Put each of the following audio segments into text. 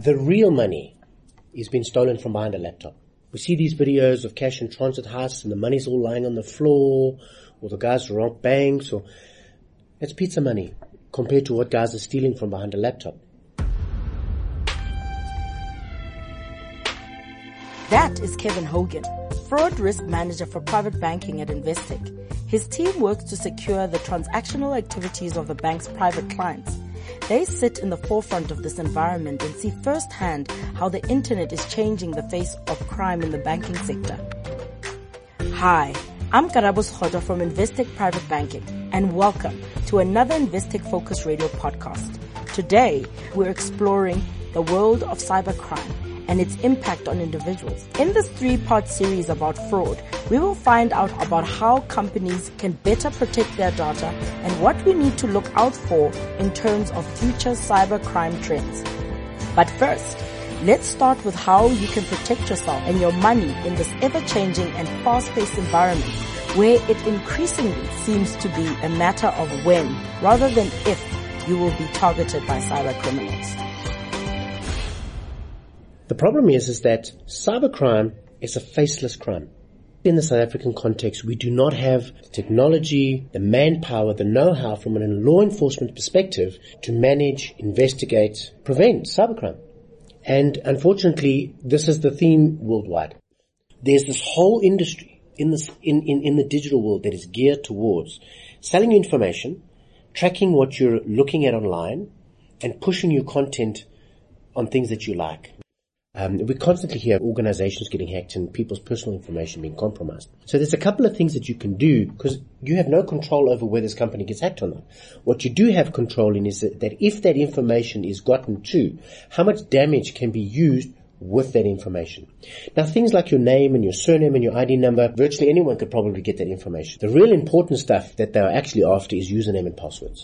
The real money is being stolen from behind a laptop. We see these videos of cash in transit heists and the money's all lying on the floor, or the guys rob banks, or it's pizza money compared to what guys are stealing from behind a laptop. That is Kevin Hogan, Fraud Risk Manager for Private Banking at Investec. His team works to secure the transactional activities of the bank's private clients. They sit in the forefront of this environment and see firsthand how the internet is changing the face of crime in the banking sector. Hi, I'm Karabo Schoto from Investec Private Banking, and welcome to another Investec Focus Radio podcast. Today, we're exploring the world of cybercrime and its impact on individuals. In this 3-part series about fraud, we will find out about how companies can better protect their data and what we need to look out for in terms of future cybercrime trends. But first, let's start with how you can protect yourself and your money in this ever-changing and fast-paced environment where it increasingly seems to be a matter of when rather than if you will be targeted by cybercriminals. The problem is that cybercrime is a faceless crime. In the South African context, we do not have the technology, the manpower, the know-how from a law enforcement perspective to manage, investigate, prevent cybercrime. And unfortunately, this is the theme worldwide. There's this whole industry in the digital world that is geared towards selling you information, tracking what you're looking at online, and pushing you content on things that you like. We constantly hear organizations getting hacked and people's personal information being compromised. So there's a couple of things that you can do because you have no control over whether this company gets hacked or not. What you do have control in is that if that information is gotten to, how much damage can be used with that information. Now things like your name and your surname and your ID number, virtually anyone could probably get that information. The real important stuff that they're actually after is username and passwords.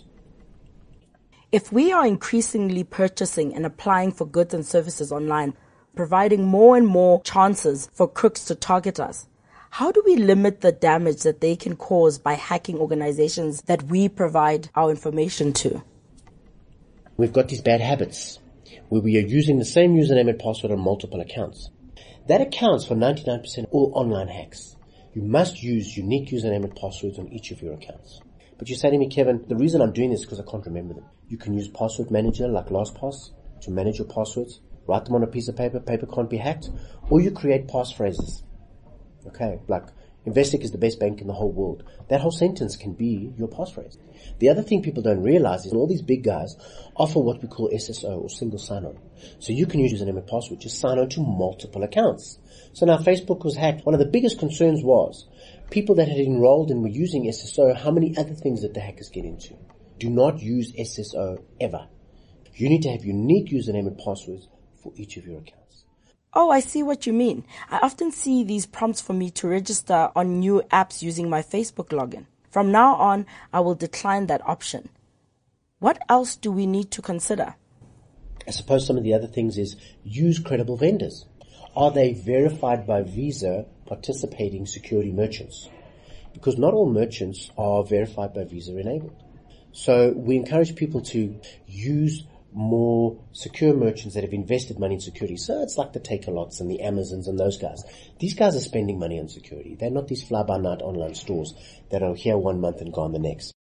If we are increasingly purchasing and applying for goods and services online, providing more and more chances for crooks to target us, how do we limit the damage that they can cause by hacking organizations that we provide our information to? We've got these bad habits where we are using the same username and password on multiple accounts. That accounts for 99% of all online hacks. You must use unique username and passwords on each of your accounts. But you say to me, Kevin, the reason I'm doing this is because I can't remember them. You can use password manager like LastPass to manage your passwords. Write them on a piece of paper. Paper can't be hacked. Or you create passphrases. Okay, like Investec is the best bank in the whole world. That whole sentence can be your passphrase. The other thing people don't realize is all these big guys offer what we call SSO or single sign-on. So you can use username and password, just sign on to multiple accounts. So now Facebook was hacked. One of the biggest concerns was people that had enrolled and were using SSO, how many other things did the hackers get into? Do not use SSO ever. You need to have unique username and passwords for each of your accounts. Oh, I see what you mean. I often see these prompts for me to register on new apps using my Facebook login. From now on, I will decline that option. What else do we need to consider? I suppose some of the other things is use credible vendors. Are they verified by Visa participating security merchants? Because not all merchants are verified by Visa enabled. So we encourage people to use more secure merchants that have invested money in security. So it's like the Takealots and the Amazons and those guys. These guys are spending money on security. They're not these fly-by-night online stores that are here 1 month and gone the next.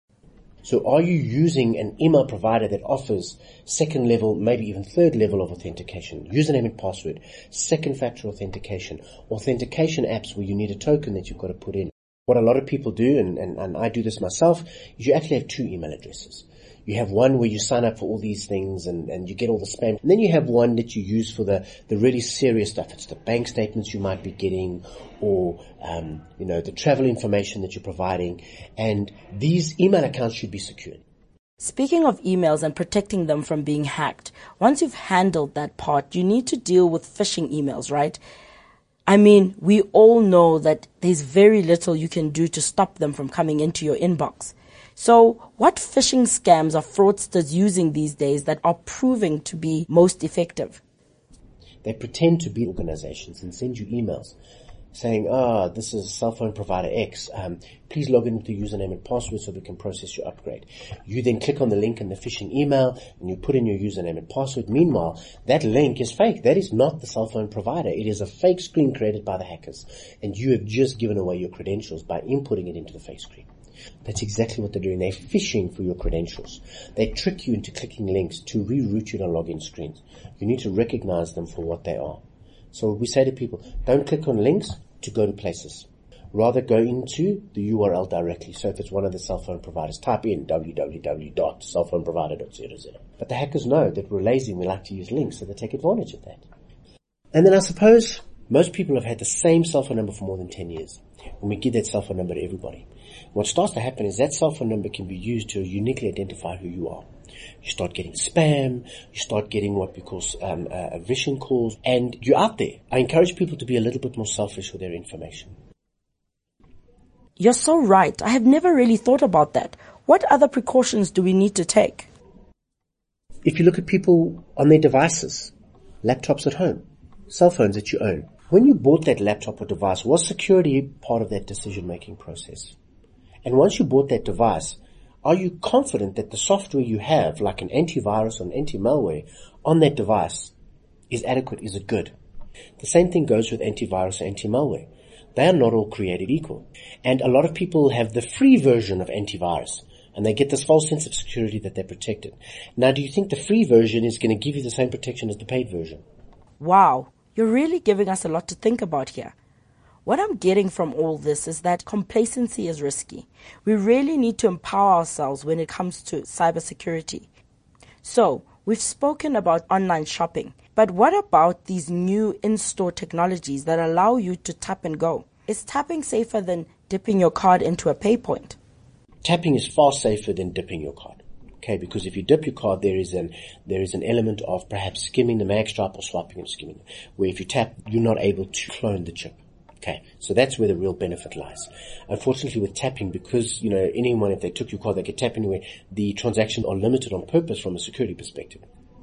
So are you using an email provider that offers second level, maybe even third level of authentication, username and password, second factor authentication apps where you need a token that you've got to put in? What a lot of people do, and I do this myself, is you actually have 2 email addresses. You have one where you sign up for all these things and you get all the spam. And then you have one that you use for the really serious stuff. It's the bank statements you might be getting or, the travel information that you're providing. And these email accounts should be secured. Speaking of emails and protecting them from being hacked, once you've handled that part, you need to deal with phishing emails, right? I mean, we all know that there's very little you can do to stop them from coming into your inbox. So what phishing scams are fraudsters using these days that are proving to be most effective? They pretend to be organizations and send you emails saying, this is cell phone provider X. Please log in with your username and password so we can process your upgrade. You then click on the link in the phishing email and you put in your username and password. Meanwhile, that link is fake. That is not the cell phone provider. It is a fake screen created by the hackers. And you have just given away your credentials by inputting it into the fake screen. That's exactly what they're doing. They're phishing for your credentials. They trick you into clicking links to reroute you to login screens. You need to recognize them for what they are. So we say to people, don't click on links to go to places. Rather go into the URL directly. So if it's one of the cell phone providers, type in www.cellphoneprovider.co.za. But the hackers know that we're lazy and we like to use links, so they take advantage of that. And then I suppose most people have had the same cell phone number for more than 10 years. And we give that cell phone number to everybody. What starts to happen is that cell phone number can be used to uniquely identify who you are. You start getting spam, you start getting what we call vishing calls, and you're out there. I encourage people to be a little bit more selfish with their information. You're so right. I have never really thought about that. What other precautions do we need to take? If you look at people on their devices, laptops at home, cell phones that you own, when you bought that laptop or device, was security part of that decision-making process? And once you bought that device, are you confident that the software you have, like an antivirus or an anti-malware, on that device is adequate? Is it good? The same thing goes with antivirus or anti-malware. They are not all created equal. And a lot of people have the free version of antivirus, and they get this false sense of security that they're protected. Now, do you think the free version is going to give you the same protection as the paid version? Wow, you're really giving us a lot to think about here. What I'm getting from all this is that complacency is risky. We really need to empower ourselves when it comes to cybersecurity. So, we've spoken about online shopping, but what about these new in-store technologies that allow you to tap and go? Is tapping safer than dipping your card into a pay point? Tapping is far safer than dipping your card. Okay, because if you dip your card, there is an element of perhaps skimming the mag stripe or swiping and skimming. Where if you tap, you're not able to clone the chip. Okay, so that's where the real benefit lies. Unfortunately, with tapping, because, anyone, if they took your card, they could tap anywhere, the transactions are limited on purpose from a security perspective.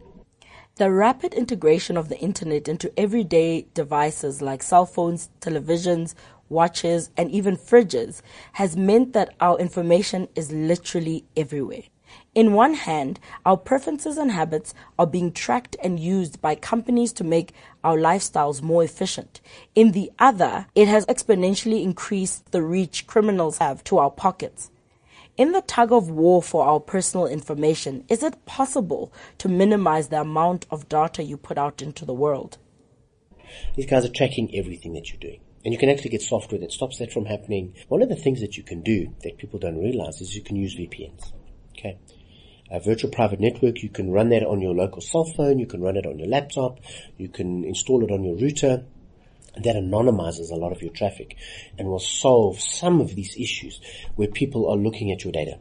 The rapid integration of the internet into everyday devices like cell phones, televisions, watches, and even fridges has meant that our information is literally everywhere. In one hand, our preferences and habits are being tracked and used by companies to make our lifestyles more efficient. In the other, it has exponentially increased the reach criminals have to our pockets. In the tug of war for our personal information, is it possible to minimize the amount of data you put out into the world? These guys are tracking everything that you're doing. And you can actually get software that stops that from happening. One of the things that you can do that people don't realize is you can use VPNs. Okay. A virtual private network, you can run that on your local cell phone, you can run it on your laptop, you can install it on your router. That anonymizes a lot of your traffic and will solve some of these issues where people are looking at your data.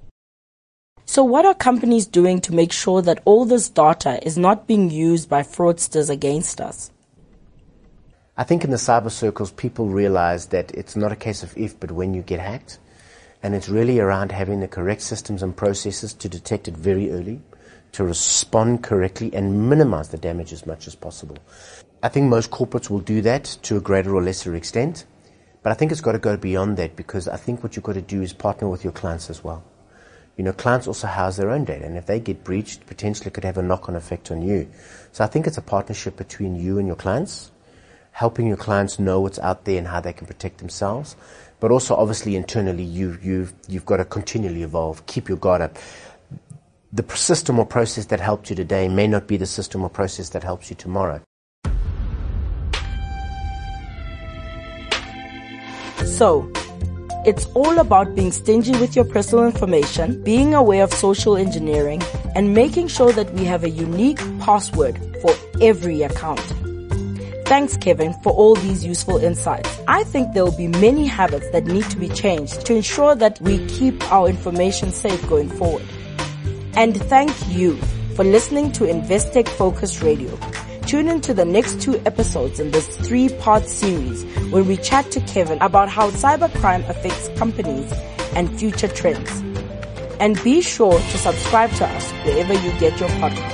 So what are companies doing to make sure that all this data is not being used by fraudsters against us? I think in the cyber circles, people realize that it's not a case of if, but when you get hacked. And it's really around having the correct systems and processes to detect it very early, to respond correctly and minimize the damage as much as possible. I think most corporates will do that to a greater or lesser extent, but I think it's got to go beyond that, because I think what you've got to do is partner with your clients as well. Clients also house their own data, and if they get breached, potentially it could have a knock-on effect on you. So I think it's a partnership between you and your clients, helping your clients know what's out there and how they can protect themselves. But also, obviously, internally, you've got to continually evolve, keep your guard up. The system or process that helped you today may not be the system or process that helps you tomorrow. So, it's all about being stingy with your personal information, being aware of social engineering, and making sure that we have a unique password for every account. Thanks, Kevin, for all these useful insights. I think there will be many habits that need to be changed to ensure that we keep our information safe going forward. And thank you for listening to Investec Focus Radio. Tune in to the next 2 episodes in this 3-part series where we chat to Kevin about how cybercrime affects companies and future trends. And be sure to subscribe to us wherever you get your podcasts.